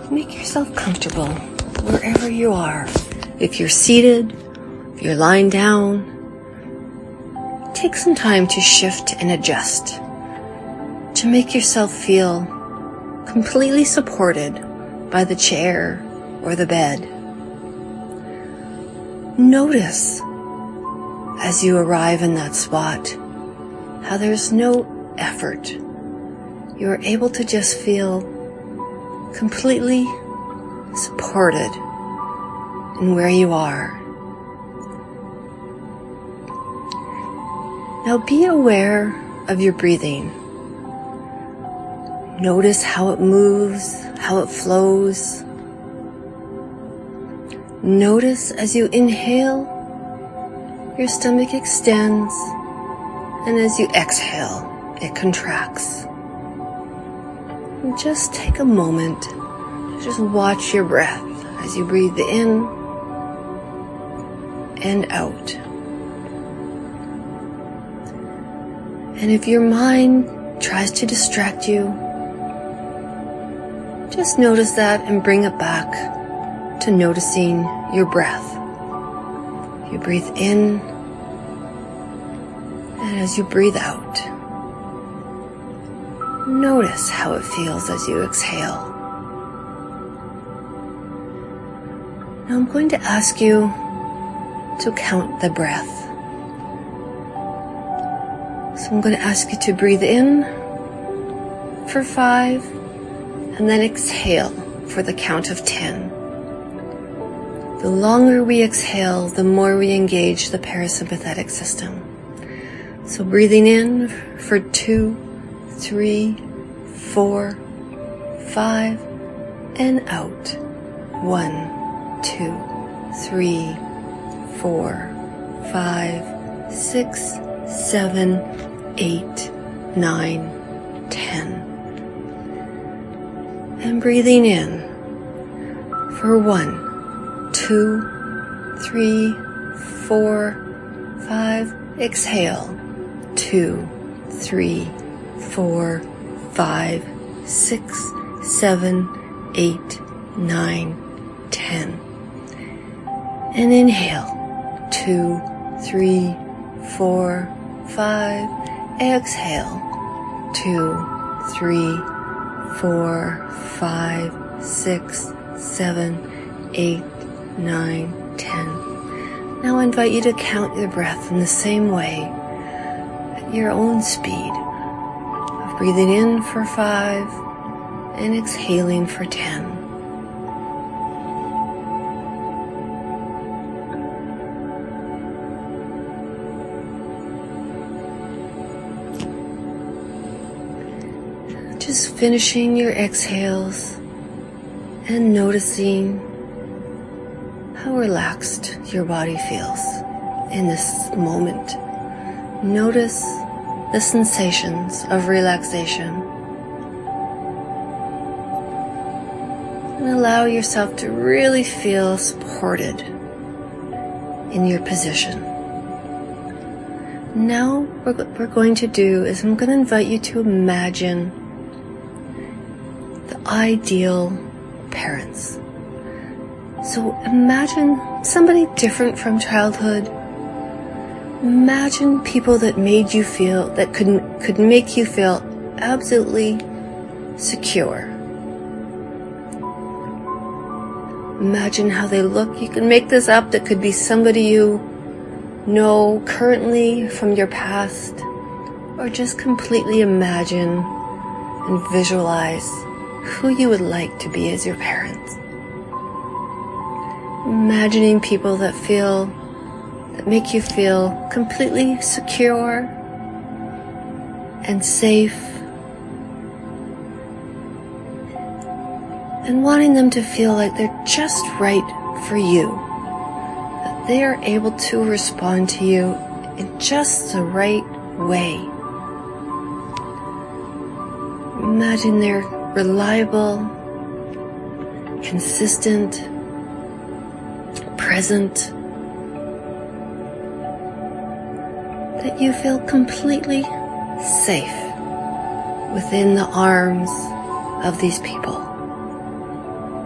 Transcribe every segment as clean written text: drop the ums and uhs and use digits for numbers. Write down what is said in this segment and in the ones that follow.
Make yourself comfortable wherever you are. If you're seated, if you're lying down, take some time to shift and adjust to make yourself feel completely supported by the chair or the bed. Notice as you arrive in that spot how there's no effort. You are able to just feel completely supported in where you are. Now be aware of your breathing. Notice how it moves, how it flows. Notice as you inhale, your stomach extends, and as you exhale, it contracts. And just take a moment to just watch your breath as you breathe in and out. And if your mind tries to distract you, just notice that and bring it back to noticing your breath. You breathe in, and as you breathe out, notice how it feels as you exhale. Now I'm going to ask you to count the breath. So I'm going to ask you to breathe in for 5 and then exhale for the count of 10. The longer we exhale, the more we engage the parasympathetic system. So breathing in for 2, 3, 4, 5, and out. 1, 2, 3, 4, 5, 6, 7, 8, 9, 10. And breathing in for 1, 2, 3, 4, 5. Exhale. 2, 3, 4, 5, 6, 7, 8, 9, 10. And inhale. 2, 3, 4, 5. Exhale. 2, 3, 4, 5, 6, 7, 8, 9, 10. Now I invite you to count your breath in the same way, at your own speed, of breathing in for 5 and exhaling for 10. Just finishing your exhales and noticing how relaxed your body feels in this moment. Notice the sensations of relaxation and allow yourself to really feel supported in your position. Now what we're going to do is I'm going to invite you to imagine the ideal parents. So imagine somebody different from childhood. Imagine people that made you feel, that could make you feel absolutely secure. Imagine how they look. You can make this up. That could be somebody you know currently from your past, or just completely imagine and visualize who you would like to be as your parents. Imagining people that make you feel completely secure and safe, and wanting them to feel like they're just right for you, that they are able to respond to you in just the right way. Imagine they're reliable, consistent, present, that you feel completely safe within the arms of these people.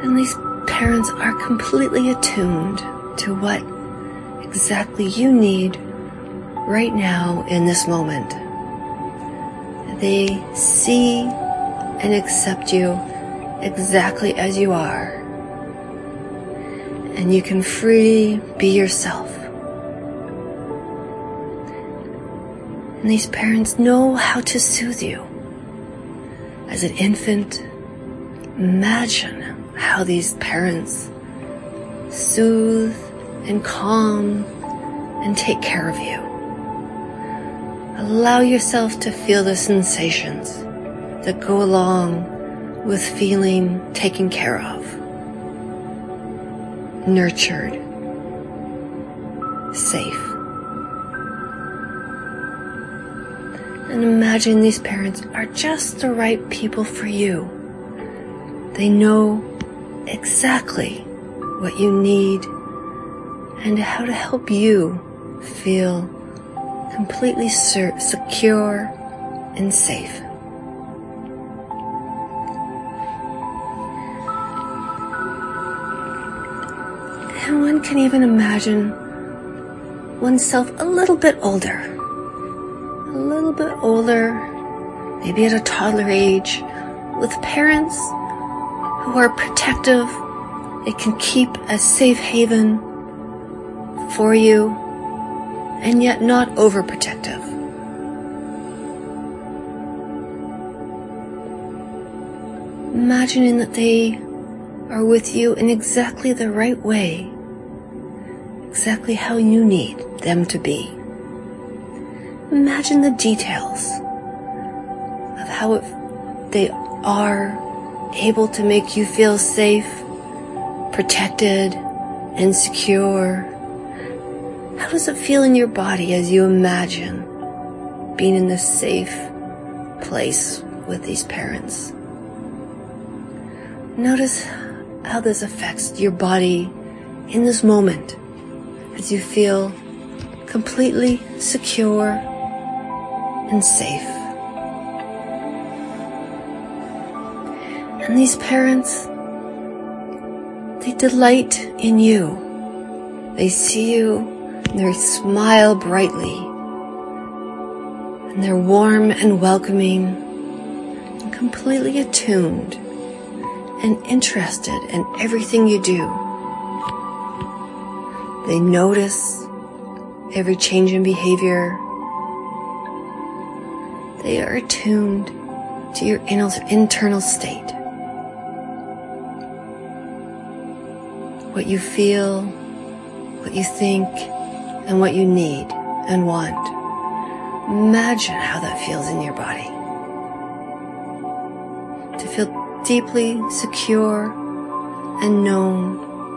And these parents are completely attuned to what exactly you need right now in this moment. They see and accept you exactly as you are. And you can freely be yourself. And these parents know how to soothe you. As an infant, imagine how these parents soothe and calm and take care of you. Allow yourself to feel the sensations that go along with feeling taken care of, nurtured, safe. And imagine these parents are just the right people for you. They know exactly what you need and how to help you feel completely secure and safe. And one can even imagine oneself a little bit older, maybe at a toddler age, with parents who are protective. They can keep a safe haven for you, and yet not overprotective. Imagining that they are with you in exactly the right way, exactly how you need them to be. Imagine the details of how they are able to make you feel safe, protected, and secure. How does it feel in your body as you imagine being in this safe place with these parents? Notice how this affects your body in this moment as you feel completely secure and safe. And these parents, they delight in you. They see you and they smile brightly. And they're warm and welcoming and completely attuned and interested in everything you do. They notice every change in behavior. They are attuned to your internal state. What you feel, what you think, and what you need and want. Imagine how that feels in your body. To feel deeply secure and known.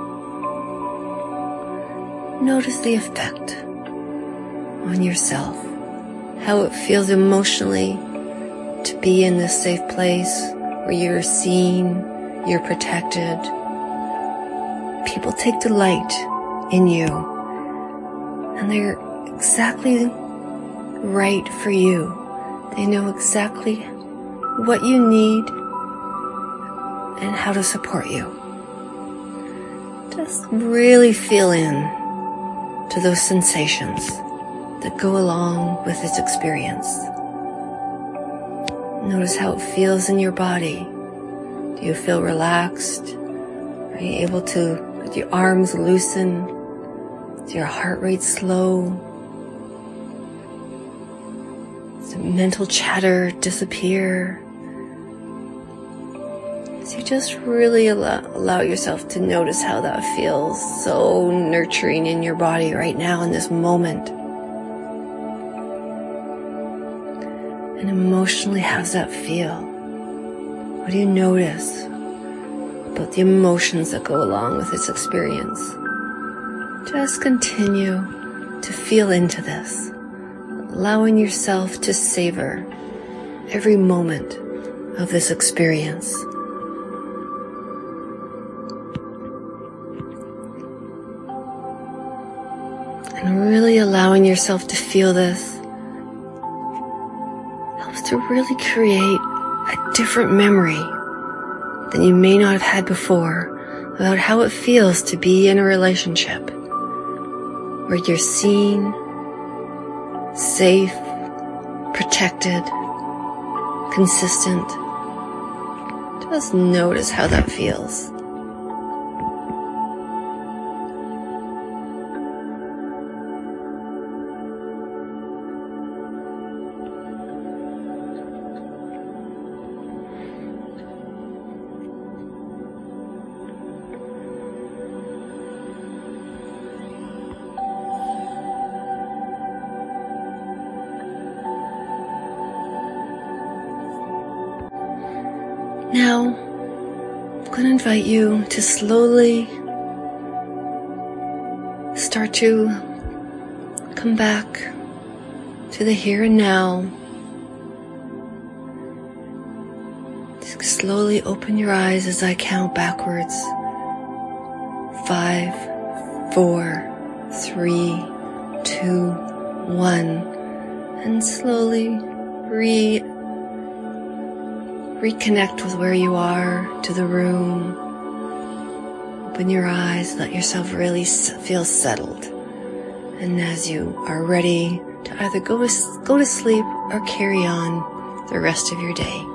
Notice the effect on yourself, how it feels emotionally to be in this safe place where you're seen, you're protected. People take delight in you, and they're exactly right for you. They know exactly what you need and how to support you. Just really feel in to those sensations that go along with this experience. Notice how it feels in your body. Do you feel relaxed? Are you able to let your arms loosen? Is your heart rate slow? Does the mental chatter disappear? So you just really allow yourself to notice how that feels so nurturing in your body right now in this moment. And emotionally, how does that feel? What do you notice about the emotions that go along with this experience? Just continue to feel into this, allowing yourself to savor every moment of this experience. And really allowing yourself to feel this helps to really create a different memory that you may not have had before about how it feels to be in a relationship where you're seen, safe, protected, consistent. Just notice how that feels. Now, I'm going to invite you to slowly start to come back to the here and now. Just slowly open your eyes as I count backwards. 5, 4, 3, 2, 1, and slowly reconnect with where you are, to the room. Open your eyes, let yourself really feel settled. And as you are ready to either go to sleep or carry on the rest of your day.